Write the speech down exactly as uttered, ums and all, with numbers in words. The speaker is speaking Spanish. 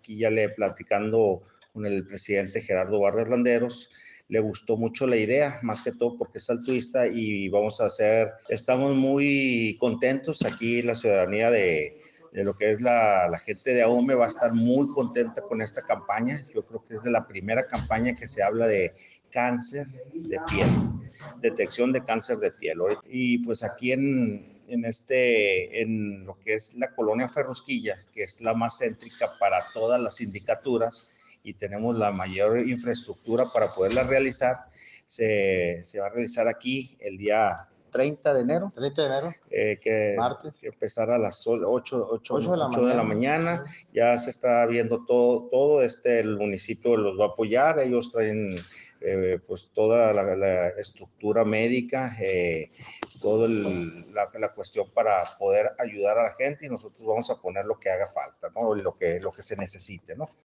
aquí ya le platicando con el presidente Gerardo Vargas Landeros, le gustó mucho la idea, más que todo porque es altruista y vamos a hacer, estamos muy contentos aquí, la ciudadanía de, de lo que es la, la gente de AUME va a estar muy contenta con esta campaña. Yo creo que es de la primera campaña que se habla de cáncer de piel, detección de cáncer de piel. Y pues aquí en, en, este, en lo que es la colonia Ferrusquilla, que es la más céntrica para todas las sindicaturas, y tenemos la mayor infraestructura para poderla realizar, se, se va a realizar aquí el día treinta de enero. treinta de enero. Eh, que, Martes. que empezará a las ocho, ocho, ocho de la ocho mañana. De la mañana. Sí. Ya se está viendo todo, todo este, el municipio los va a apoyar, ellos traen eh, pues toda la, la estructura médica, eh, toda la, la cuestión para poder ayudar a la gente y nosotros vamos a poner lo que haga falta, ¿no? Lo que, lo que se necesite, ¿no?